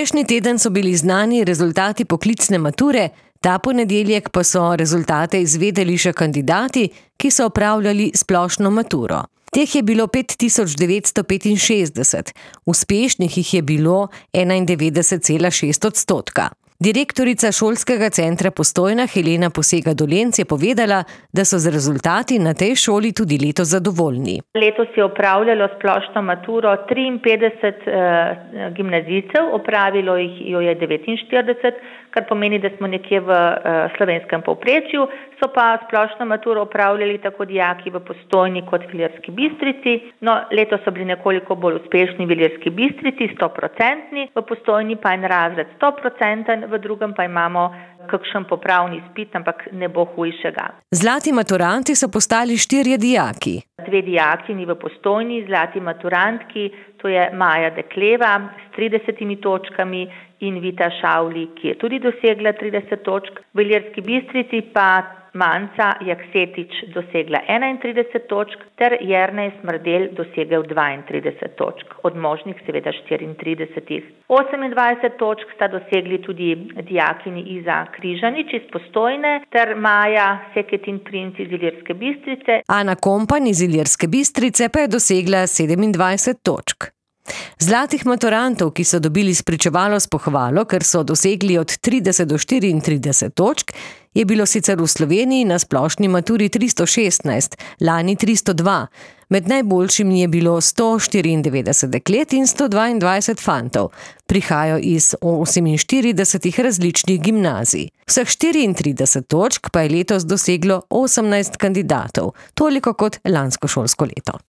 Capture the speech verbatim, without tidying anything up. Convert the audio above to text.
Prejšnji teden so bili znani rezultati poklicne mature, ta ponedeljek pa so rezultate izvedeli še kandidati, ki so opravljali splošno maturo. Teh je bilo pet tisoč devetsto petinšestdeset, uspešnih jih je bilo enaindevetdeset cela šest odstotka. Direktorica Šolskega centra Postojna Helena Posega Dolenc je povedala, da so z rezultati na tej šoli tudi letos zadovoljni. Letos je opravljalo splošno maturo triinpetdeset eh, gimnazijcev, opravilo jih jo je devetinštirideset, kar pomeni, da smo nekje v eh, slovenskem povprečju, so pa splošno maturo opravljali tako dijaki v Postojni kot v Ilirski Bistrici. No, letos so bili nekoliko bolj uspešni v Ilirski Bistrici, stoprocentni, v Postojni pa en razred stoprocenten, v drugem pa imamo kakšen popravni izpit, ampak ne bo hujšega. Zlati maturanti so postali štirje dijaki. Dve dijakinji v Postojni, zlati maturantki, to je Maja Dekleva s tridesetimi točkami in Vita Šavli, ki je tudi dosegla trideset točk. V Ilirski Bistrici pa Manca Jaksetič dosegla enaintrideset točk ter Jernej Smrdelj dosegel dvaintrideset točk, od možnih seveda štiriintridesetih. osemindvajset točk sta dosegli tudi dijakini Iza Križanič iz Postojne ter Maja Seketin Princ iz Ilirske Bistrice. Ana Kompan iz Ilirske Bistrice pa je dosegla sedemindvajset točk. Zlatih maturantov, ki so dobili spričevalo s pohvalo, ker so dosegli od trideset do štiriintrideset točk, je bilo sicer v Sloveniji na splošni maturi tristo šestnajst, lani tristo dva. Med najboljšimi je bilo sto štiriindevetdeset deklet in sto dvaindvajset fantov. Prihajajo iz oseminštiridesetih različnih gimnazij. Vseh štiriintrideset točk pa je letos doseglo osemnajst kandidatov, toliko kot lansko šolsko leto.